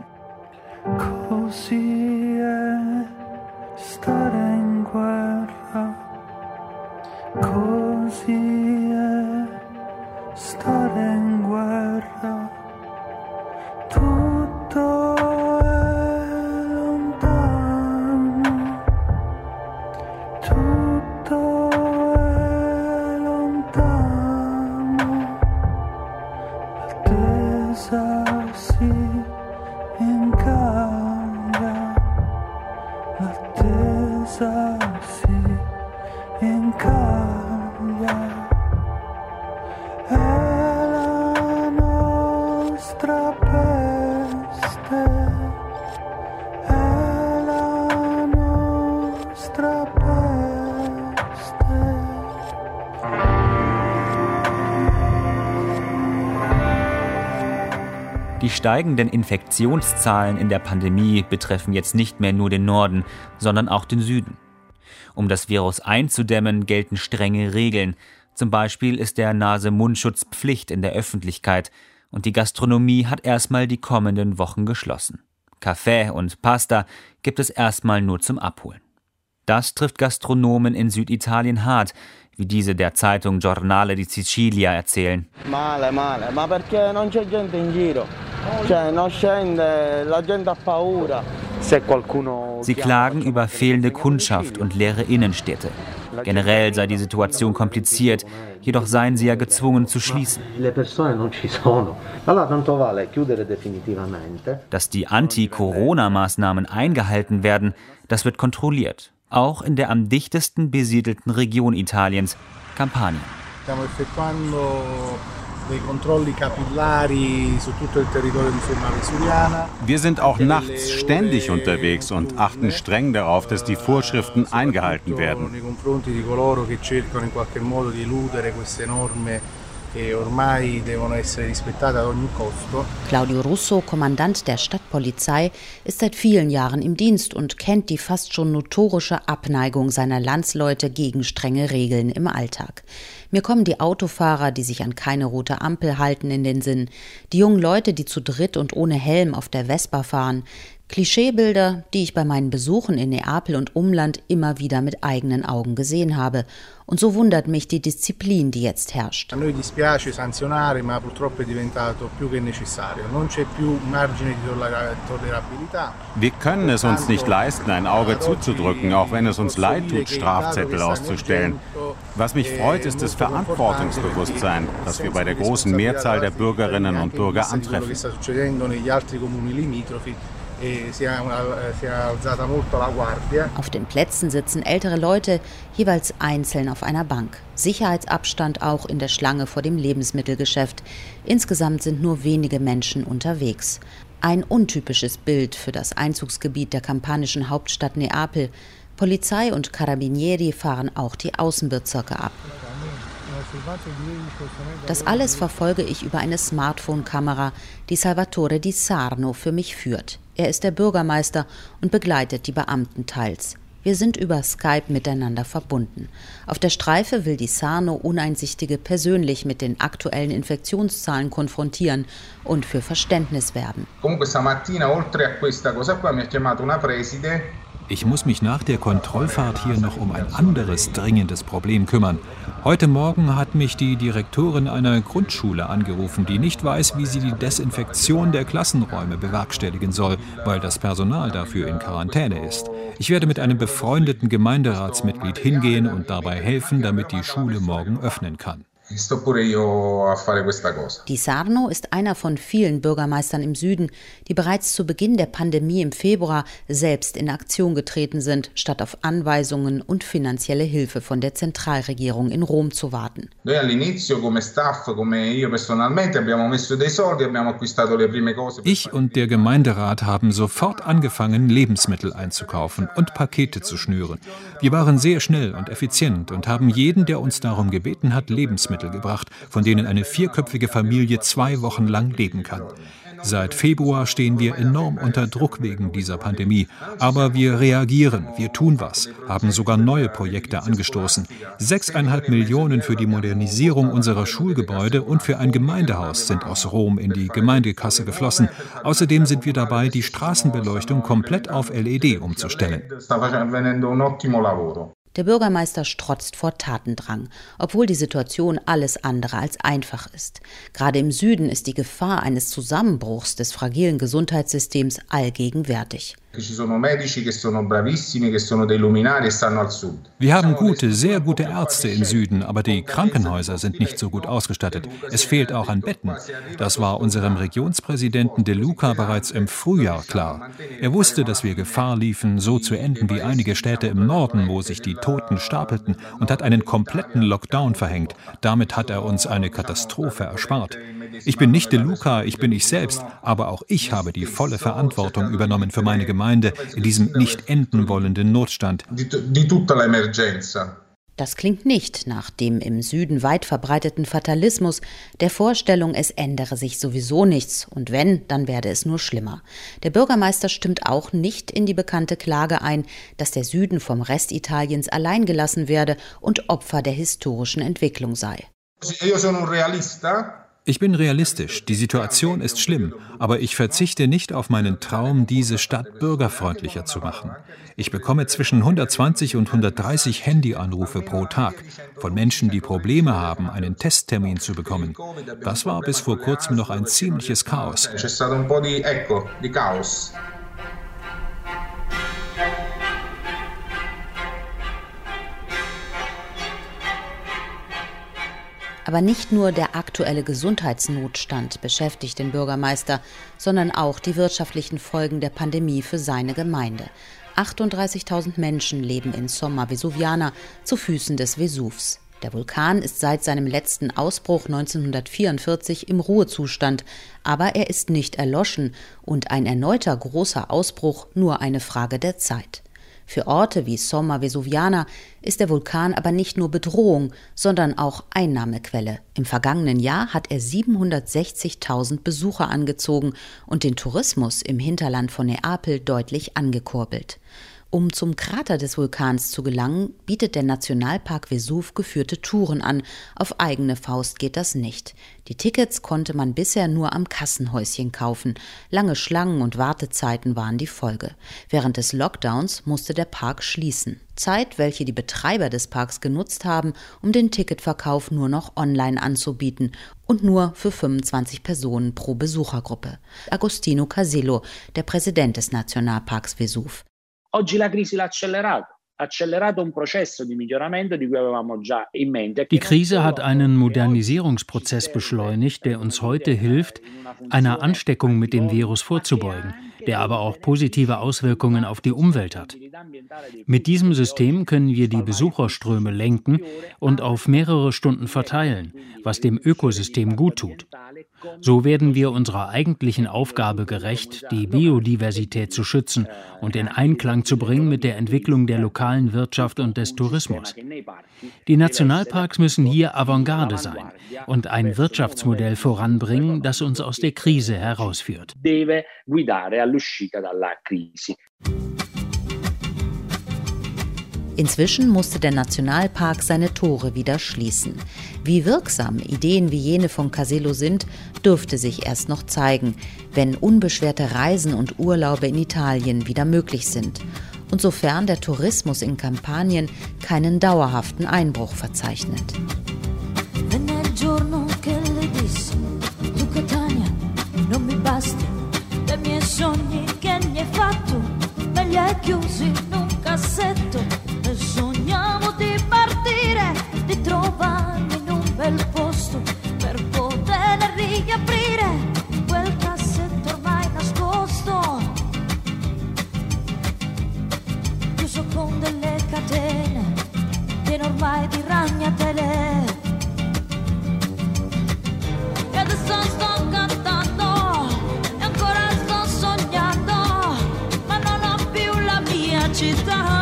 Così è stare in guerra. Così è stare in guerra, tutto è lontano, tutto è lontano, l'attesa si incaglia, l'attesa si incaglia. È la nostra peste, è la nostra peste. Die steigenden Infektionszahlen in der Pandemie betreffen jetzt nicht mehr nur den Norden, sondern auch den Süden. Um das Virus einzudämmen, gelten strenge Regeln. Zum Beispiel ist der Nase-Mund-Schutz Pflicht in der Öffentlichkeit und die Gastronomie hat erstmal die kommenden Wochen geschlossen. Kaffee und Pasta gibt es erstmal nur zum Abholen. Das trifft Gastronomen in Süditalien hart, wie diese der Zeitung Giornale di Sicilia erzählen. Male, male, ma perché non c'è gente in giro? Cioè, non scende, la gente ha paura. Sie klagen über fehlende Kundschaft und leere Innenstädte. Generell sei die Situation kompliziert, jedoch seien sie ja gezwungen zu schließen. Dass die Anti-Corona-Maßnahmen eingehalten werden, das wird kontrolliert. Auch in der am dichtesten besiedelten Region Italiens, Kampanien. Wir sind auch nachts ständig unterwegs und achten streng darauf, dass die Vorschriften eingehalten werden. Claudio Russo, Kommandant der Stadtpolizei, ist seit vielen Jahren im Dienst und kennt die fast schon notorische Abneigung seiner Landsleute gegen strenge Regeln im Alltag. Mir kommen die Autofahrer, die sich an keine rote Ampel halten, in den Sinn, die jungen Leute, die zu dritt und ohne Helm auf der Vespa fahren, Klischeebilder, die ich bei meinen Besuchen in Neapel und Umland immer wieder mit eigenen Augen gesehen habe. Und so wundert mich die Disziplin, die jetzt herrscht. Wir können es uns nicht leisten, ein Auge zuzudrücken, auch wenn es uns leid tut, Strafzettel auszustellen. Was mich freut, ist das Verantwortungsbewusstsein, das wir bei der großen Mehrzahl der Bürgerinnen und Bürger antreffen. Auf den Plätzen sitzen ältere Leute, jeweils einzeln auf einer Bank. Sicherheitsabstand auch in der Schlange vor dem Lebensmittelgeschäft. Insgesamt sind nur wenige Menschen unterwegs. Ein untypisches Bild für das Einzugsgebiet der kampanischen Hauptstadt Neapel. Polizei und Carabinieri fahren auch die Außenbezirke ab. Das alles verfolge ich über eine Smartphone-Kamera, die Salvatore Di Sarno für mich führt. Er ist der Bürgermeister und begleitet die Beamten teils. Wir sind über Skype miteinander verbunden. Auf der Streife will Di Sarno Uneinsichtige persönlich mit den aktuellen Infektionszahlen konfrontieren und für Verständnis werben. Ich muss mich nach der Kontrollfahrt hier noch um ein anderes dringendes Problem kümmern. Heute Morgen hat mich die Direktorin einer Grundschule angerufen, die nicht weiß, wie sie die Desinfektion der Klassenräume bewerkstelligen soll, weil das Personal dafür in Quarantäne ist. Ich werde mit einem befreundeten Gemeinderatsmitglied hingehen und dabei helfen, damit die Schule morgen öffnen kann. Di Sarno ist einer von vielen Bürgermeistern im Süden, die bereits zu Beginn der Pandemie im Februar selbst in Aktion getreten sind, statt auf Anweisungen und finanzielle Hilfe von der Zentralregierung in Rom zu warten. Ich und der Gemeinderat haben sofort angefangen, Lebensmittel einzukaufen und Pakete zu schnüren. Wir waren sehr schnell und effizient und haben jeden, der uns darum gebeten hat, Lebensmittel gebracht, von denen eine vierköpfige Familie zwei Wochen lang leben kann. Seit Februar stehen wir enorm unter Druck wegen dieser Pandemie. Aber wir reagieren, wir tun was, haben sogar neue Projekte angestoßen. Sechseinhalb Millionen für die Modernisierung unserer Schulgebäude und für ein Gemeindehaus sind aus Rom in die Gemeindekasse geflossen. Außerdem sind wir dabei, die Straßenbeleuchtung komplett auf L E D umzustellen. Der Bürgermeister strotzt vor Tatendrang, obwohl die Situation alles andere als einfach ist. Gerade im Süden ist die Gefahr eines Zusammenbruchs des fragilen Gesundheitssystems allgegenwärtig. Wir haben gute, sehr gute Ärzte im Süden, aber die Krankenhäuser sind nicht so gut ausgestattet. Es fehlt auch an Betten. Das war unserem Regionspräsidenten De Luca bereits im Frühjahr klar. Er wusste, dass wir Gefahr liefen, so zu enden wie einige Städte im Norden, wo sich die Toten stapelten, und hat einen kompletten Lockdown verhängt. Damit hat er uns eine Katastrophe erspart. Ich bin nicht De Luca, ich bin ich selbst, aber auch ich habe die volle Verantwortung übernommen für meine Gemeinde in diesem nicht enden wollenden Notstand. Das klingt nicht nach dem im Süden weit verbreiteten Fatalismus, der Vorstellung, es ändere sich sowieso nichts und wenn, dann werde es nur schlimmer. Der Bürgermeister stimmt auch nicht in die bekannte Klage ein, dass der Süden vom Rest Italiens allein gelassen werde und Opfer der historischen Entwicklung sei. Ich bin realistisch, die Situation ist schlimm, aber ich verzichte nicht auf meinen Traum, diese Stadt bürgerfreundlicher zu machen. Ich bekomme zwischen hundertzwanzig und hundertdreißig Handyanrufe pro Tag von Menschen, die Probleme haben, einen Testtermin zu bekommen. Das war bis vor kurzem noch ein ziemliches Chaos. Aber nicht nur der aktuelle Gesundheitsnotstand beschäftigt den Bürgermeister, sondern auch die wirtschaftlichen Folgen der Pandemie für seine Gemeinde. achtunddreißigtausend Menschen leben in Somma Vesuviana, zu Füßen des Vesuvs. Der Vulkan ist seit seinem letzten Ausbruch neunzehnhundertvierundvierzig im Ruhezustand, aber er ist nicht erloschen und ein erneuter großer Ausbruch nur eine Frage der Zeit. Für Orte wie Somma Vesuviana ist der Vulkan aber nicht nur Bedrohung, sondern auch Einnahmequelle. Im vergangenen Jahr hat er siebenhundertsechzigtausend Besucher angezogen und den Tourismus im Hinterland von Neapel deutlich angekurbelt. Um zum Krater des Vulkans zu gelangen, bietet der Nationalpark Vesuv geführte Touren an. Auf eigene Faust geht das nicht. Die Tickets konnte man bisher nur am Kassenhäuschen kaufen. Lange Schlangen und Wartezeiten waren die Folge. Während des Lockdowns musste der Park schließen. Zeit, welche die Betreiber des Parks genutzt haben, um den Ticketverkauf nur noch online anzubieten und nur für fünfundzwanzig Personen pro Besuchergruppe. Agostino Casillo, der Präsident des Nationalparks Vesuv. Oggi la crisi l'ha accelerato. Die Krise hat einen Modernisierungsprozess beschleunigt, der uns heute hilft, einer Ansteckung mit dem Virus vorzubeugen, der aber auch positive Auswirkungen auf die Umwelt hat. Mit diesem System können wir die Besucherströme lenken und auf mehrere Stunden verteilen, was dem Ökosystem gut tut. So werden wir unserer eigentlichen Aufgabe gerecht, die Biodiversität zu schützen und in Einklang zu bringen mit der Entwicklung der lokalen Wirtschaft und des Tourismus. Die Nationalparks müssen hier Avantgarde sein und ein Wirtschaftsmodell voranbringen, das uns aus der Krise herausführt. Inzwischen musste der Nationalpark seine Tore wieder schließen. Wie wirksam Ideen wie jene von Casello sind, dürfte sich erst noch zeigen, wenn unbeschwerte Reisen und Urlaube in Italien wieder möglich sind. Und sofern der Tourismus in Kampanien keinen dauerhaften Einbruch verzeichnet. Sognavo di partire, di trovarmi in un bel posto per poter riaprire quel cassetto ormai nascosto, chiuso con delle catene, pieno ormai di ragnatele. E adesso sto cantando e ancora sto sognando, ma non ho più la mia città.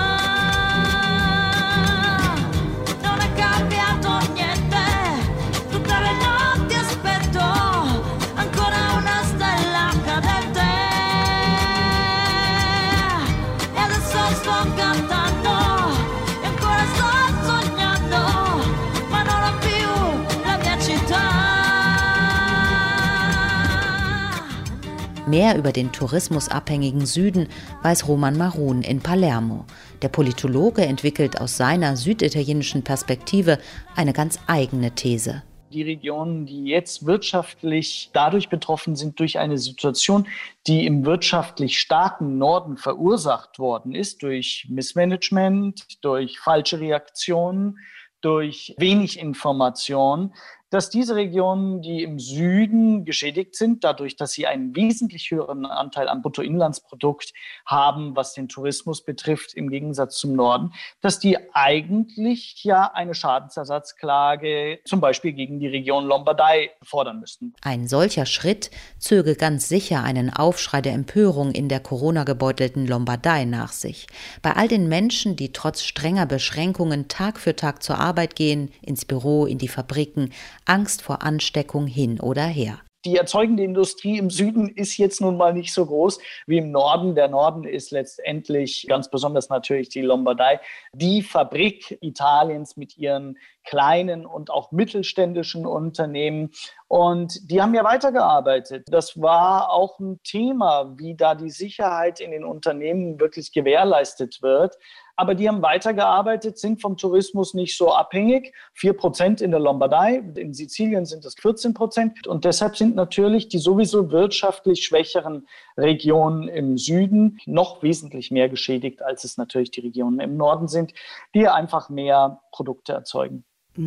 Mehr über den tourismusabhängigen Süden weiß Roman Marun in Palermo. Der Politologe entwickelt aus seiner süditalienischen Perspektive eine ganz eigene These. Die Regionen, die jetzt wirtschaftlich dadurch betroffen sind, durch eine Situation, die im wirtschaftlich starken Norden verursacht worden ist, durch Missmanagement, durch falsche Reaktionen, durch wenig Information, dass diese Regionen, die im Süden geschädigt sind, dadurch, dass sie einen wesentlich höheren Anteil am Bruttoinlandsprodukt haben, was den Tourismus betrifft, im Gegensatz zum Norden, dass die eigentlich ja eine Schadensersatzklage zum Beispiel gegen die Region Lombardei fordern müssten. Ein solcher Schritt zöge ganz sicher einen Aufschrei der Empörung in der Corona-gebeutelten Lombardei nach sich. Bei all den Menschen, die trotz strenger Beschränkungen Tag für Tag zur Arbeit gehen, ins Büro, in die Fabriken, Angst vor Ansteckung hin oder her. Die erzeugende Industrie im Süden ist jetzt nun mal nicht so groß wie im Norden. Der Norden ist letztendlich, ganz besonders natürlich die Lombardei, die Fabrik Italiens mit ihren kleinen und auch mittelständischen Unternehmen. Und die haben ja weitergearbeitet. Das war auch ein Thema, wie da die Sicherheit in den Unternehmen wirklich gewährleistet wird. Aber die haben weitergearbeitet, sind vom Tourismus nicht so abhängig. vier Prozent in der Lombardei, in Sizilien sind es vierzehn Prozent. Und deshalb sind natürlich die sowieso wirtschaftlich schwächeren Regionen im Süden noch wesentlich mehr geschädigt, als es natürlich die Regionen im Norden sind, die einfach mehr Produkte erzeugen.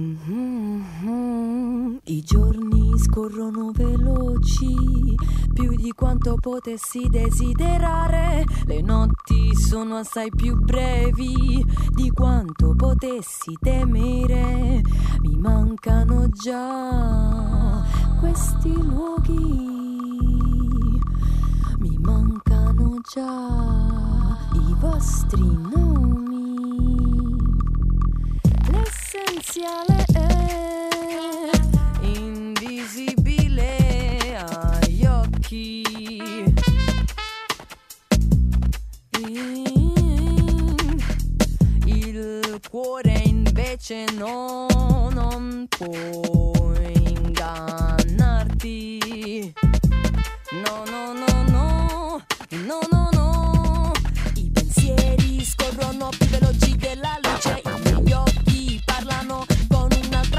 Mm-hmm. I giorni scorrono veloci, più di quanto potessi desiderare. Le notti sono assai più brevi di quanto potessi temere. Mi mancano già questi luoghi, mi mancano già i vostri nomi. L'essenziale è invisibile agli occhi. Il cuore invece no, non può ingannarti. No, no, no, no, no, no, no. I pensieri scorrono più veloci della luce. I miei occhi parlano con un'altra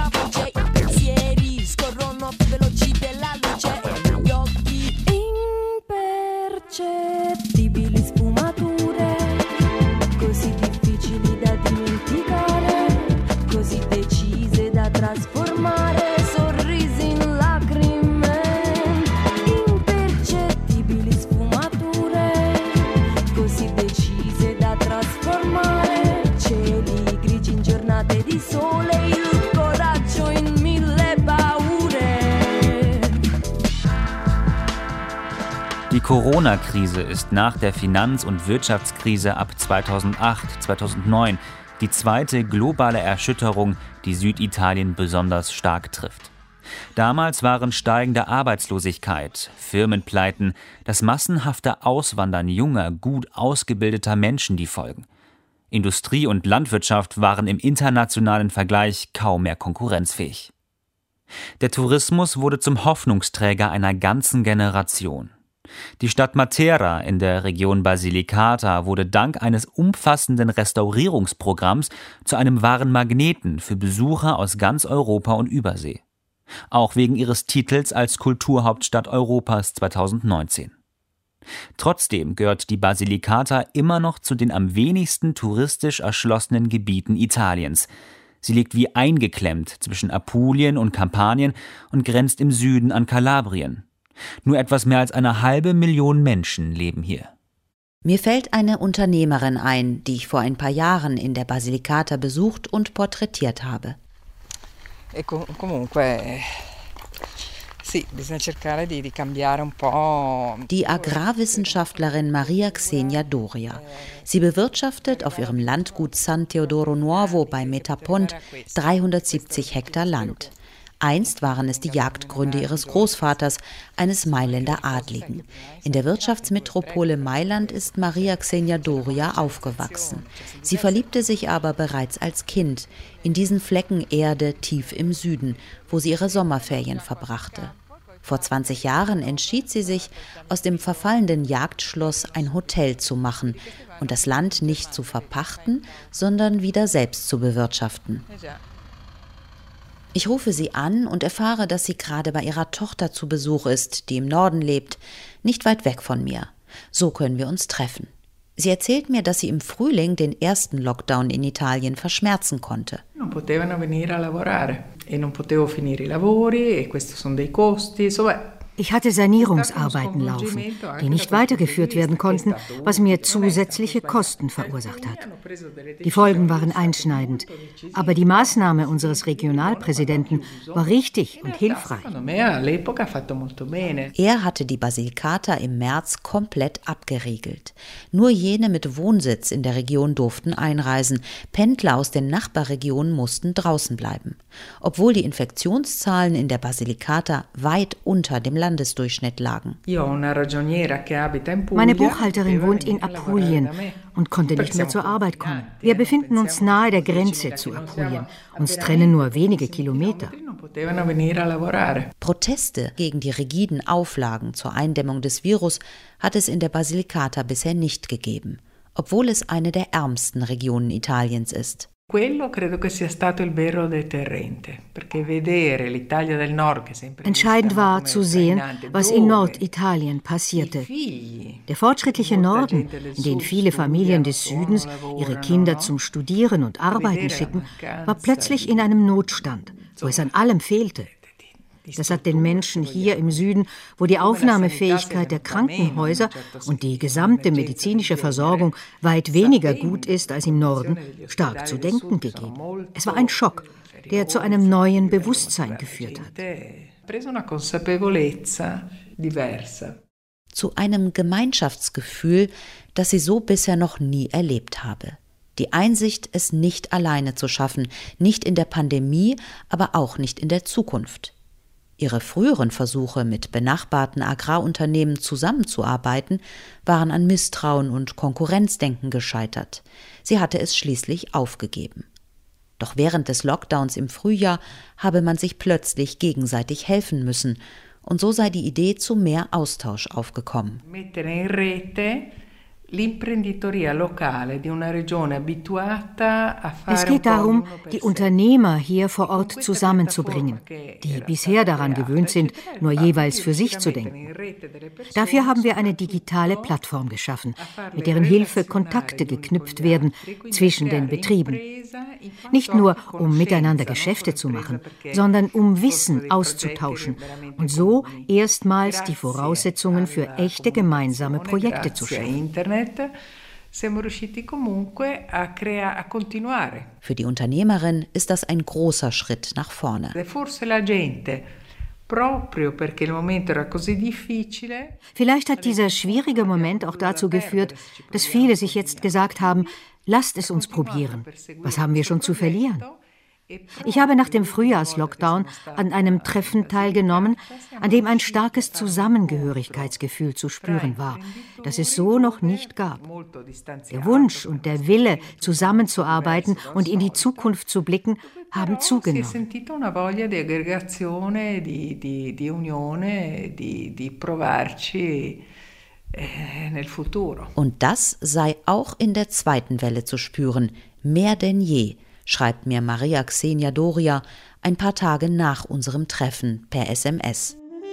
Corona-Krise ist nach der Finanz- und Wirtschaftskrise ab zweitausendacht, zweitausendneun die zweite globale Erschütterung, die Süditalien besonders stark trifft. Damals waren steigende Arbeitslosigkeit, Firmenpleiten, das massenhafte Auswandern junger, gut ausgebildeter Menschen die Folgen. Industrie und Landwirtschaft waren im internationalen Vergleich kaum mehr konkurrenzfähig. Der Tourismus wurde zum Hoffnungsträger einer ganzen Generation. Die Stadt Matera in der Region Basilicata wurde dank eines umfassenden Restaurierungsprogramms zu einem wahren Magneten für Besucher aus ganz Europa und Übersee. Auch wegen ihres Titels als Kulturhauptstadt Europas zweitausendneunzehn. Trotzdem gehört die Basilicata immer noch zu den am wenigsten touristisch erschlossenen Gebieten Italiens. Sie liegt wie eingeklemmt zwischen Apulien und Kampanien und grenzt im Süden an Kalabrien. Nur etwas mehr als eine halbe Million Menschen leben hier. Mir fällt eine Unternehmerin ein, die ich vor ein paar Jahren in der Basilicata besucht und porträtiert habe. E comunque sì, bisogna cercare di, di cambiare un po'. Die Agrarwissenschaftlerin Maria Xenia Doria. Sie bewirtschaftet auf ihrem Landgut San Teodoro Nuovo bei Metapont dreihundertsiebzig Hektar Land. Einst waren es die Jagdgründe ihres Großvaters, eines Mailänder Adligen. In der Wirtschaftsmetropole Mailand ist Maria Xenia Doria aufgewachsen. Sie verliebte sich aber bereits als Kind in diesen Flecken Erde tief im Süden, wo sie ihre Sommerferien verbrachte. Vor zwanzig Jahren entschied sie sich, aus dem verfallenden Jagdschloss ein Hotel zu machen und das Land nicht zu verpachten, sondern wieder selbst zu bewirtschaften. Ich rufe sie an und erfahre, dass sie gerade bei ihrer Tochter zu Besuch ist, die im Norden lebt, nicht weit weg von mir. So können wir uns treffen. Sie erzählt mir, dass sie im Frühling den ersten Lockdown in Italien verschmerzen konnte. Non potevano venire a lavorare e non potevo finire i lavori e questi sono dei costi, insomma. Ich hatte Sanierungsarbeiten laufen, die nicht weitergeführt werden konnten, was mir zusätzliche Kosten verursacht hat. Die Folgen waren einschneidend, aber die Maßnahme unseres Regionalpräsidenten war richtig und hilfreich. Er hatte die Basilicata im März komplett abgeriegelt. Nur jene mit Wohnsitz in der Region durften einreisen. Pendler aus den Nachbarregionen mussten draußen bleiben. Obwohl die Infektionszahlen in der Basilicata weit unter dem Landesdurchschnitt lagen. Meine Buchhalterin wohnt in Apulien und konnte nicht mehr zur Arbeit kommen. Wir befinden uns nahe der Grenze zu Apulien. Uns trennen nur wenige Kilometer. Proteste gegen die rigiden Auflagen zur Eindämmung des Virus hat es in der Basilicata bisher nicht gegeben, obwohl es eine der ärmsten Regionen Italiens ist. Entscheidend war zu sehen, was in Norditalien passierte. Der fortschrittliche Norden, in den viele Familien des Südens ihre Kinder zum Studieren und Arbeiten schicken, war plötzlich in einem Notstand, wo es an allem fehlte. Das hat den Menschen hier im Süden, wo die Aufnahmefähigkeit der Krankenhäuser und die gesamte medizinische Versorgung weit weniger gut ist als im Norden, stark zu denken gegeben. Es war ein Schock, der zu einem neuen Bewusstsein geführt hat. Zu einem Gemeinschaftsgefühl, das sie so bisher noch nie erlebt habe. Die Einsicht, es nicht alleine zu schaffen, nicht in der Pandemie, aber auch nicht in der Zukunft. Ihre früheren Versuche, mit benachbarten Agrarunternehmen zusammenzuarbeiten, waren an Misstrauen und Konkurrenzdenken gescheitert. Sie hatte es schließlich aufgegeben. Doch während des Lockdowns im Frühjahr habe man sich plötzlich gegenseitig helfen müssen, und so sei die Idee zu mehr Austausch aufgekommen. Es geht darum, die Unternehmer hier vor Ort zusammenzubringen, die bisher daran gewöhnt sind, nur jeweils für sich zu denken. Dafür haben wir eine digitale Plattform geschaffen, mit deren Hilfe Kontakte geknüpft werden zwischen den Betrieben. Nicht nur, um miteinander Geschäfte zu machen, sondern um Wissen auszutauschen und so erstmals die Voraussetzungen für echte gemeinsame Projekte zu schaffen. Für die Unternehmerin ist das ein großer Schritt nach vorne. Es Vielleicht hat dieser schwierige Moment auch dazu geführt, dass viele sich jetzt gesagt haben, lasst es uns probieren. Was haben wir schon zu verlieren? Ich habe nach dem Frühjahrslockdown an einem Treffen teilgenommen, an dem ein starkes Zusammengehörigkeitsgefühl zu spüren war, das es so noch nicht gab. Der Wunsch und der Wille, zusammenzuarbeiten und in die Zukunft zu blicken, haben zugenommen. Und das sei auch in der zweiten Welle zu spüren, mehr denn je, schreibt mir Maria Xenia Doria ein paar Tage nach unserem Treffen per S M S.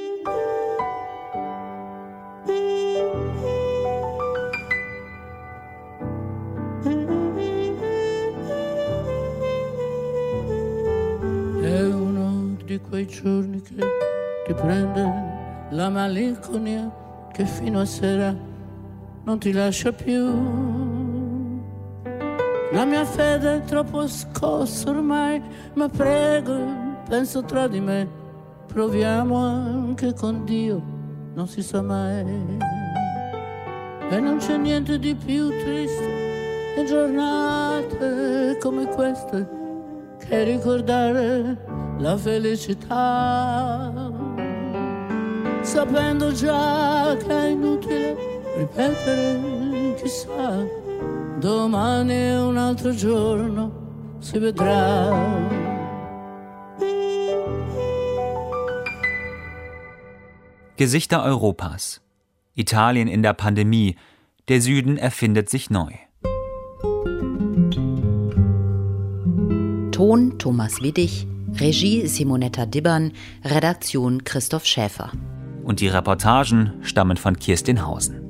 È uno di quei giorni che ti prende la malinconia che fino a sera non ti lascia più. La mia fede è troppo scossa ormai, ma prego, penso tra di me, proviamo anche con Dio, non si sa mai. E non c'è niente di più triste in giornate come queste che ricordare la felicità, sapendo già che è inutile ripetere, chissà. Domani è un altro giorno, si vedrà. Gesichter Europas. Italien in der Pandemie. Der Süden erfindet sich neu. Ton Thomas Widdig, Regie Simonetta Dibbern, Redaktion Christoph Schäfer. Und die Reportagen stammen von Kirstin Hausen.